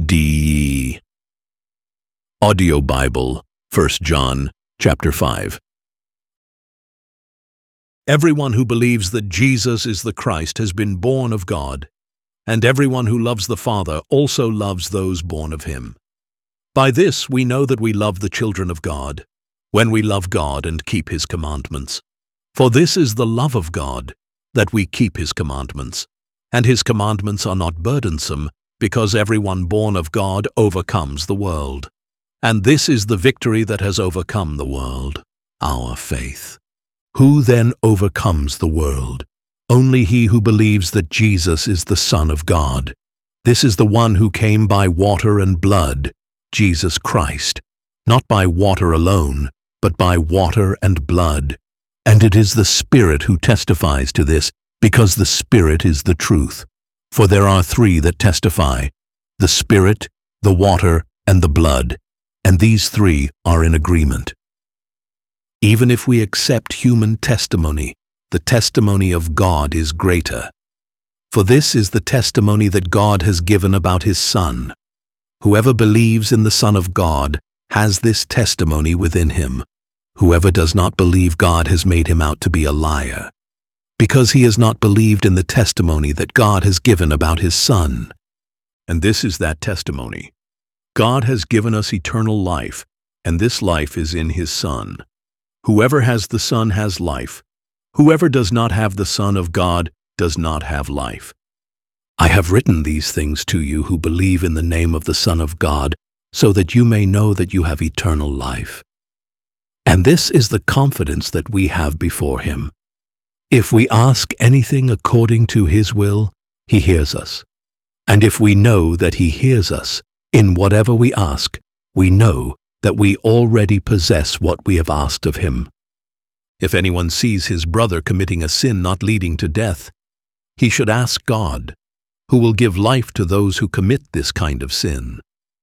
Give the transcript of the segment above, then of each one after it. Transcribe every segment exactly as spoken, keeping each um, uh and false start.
D. Audio Bible, First John, chapter five. Everyone who believes that Jesus is the Christ has been born of God, and everyone who loves the Father also loves those born of him. By this we know that we love the children of God, when we love God and keep his commandments. For this is the love of God, that we keep his commandments. And his commandments are not burdensome, because everyone born of God overcomes the world. And this is the victory that has overcome the world, our faith. Who then overcomes the world? Only he who believes that Jesus is the Son of God. This is the one who came by water and blood, Jesus Christ, not by water alone, but by water and blood. And it is the Spirit who testifies to this, because the Spirit is the truth. For there are three that testify, the Spirit, the water, and the blood, and these three are in agreement. Even if we accept human testimony, the testimony of God is greater. For this is the testimony that God has given about his Son. Whoever believes in the Son of God has this testimony within him. Whoever does not believe God has made him out to be a liar, because he has not believed in the testimony that God has given about his Son. And this is that testimony. God has given us eternal life, and this life is in his Son. Whoever has the Son has life. Whoever does not have the Son of God does not have life. I have written these things to you who believe in the name of the Son of God, so that you may know that you have eternal life. And this is the confidence that we have before him. If we ask anything according to his will, he hears us. And if we know that he hears us, in whatever we ask, we know that we already possess what we have asked of him. If anyone sees his brother committing a sin not leading to death, he should ask God, who will give life to those who commit this kind of sin.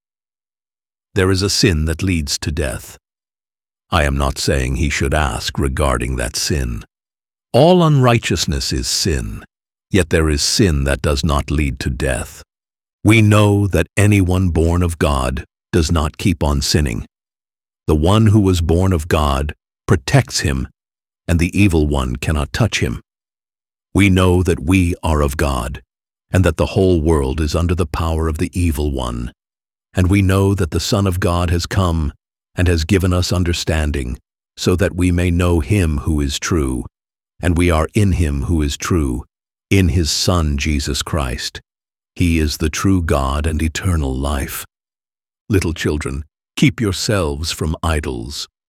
There is a sin that leads to death. I am not saying he should ask regarding that sin. All unrighteousness is sin, yet there is sin that does not lead to death. We know that anyone born of God does not keep on sinning. The one who was born of God protects him, and the evil one cannot touch him. We know that we are of God, and that the whole world is under the power of the evil one. And we know that the Son of God has come and has given us understanding, so that we may know him who is true. And we are in him who is true, in his Son Jesus Christ. He is the true God and eternal life. Little children, keep yourselves from idols.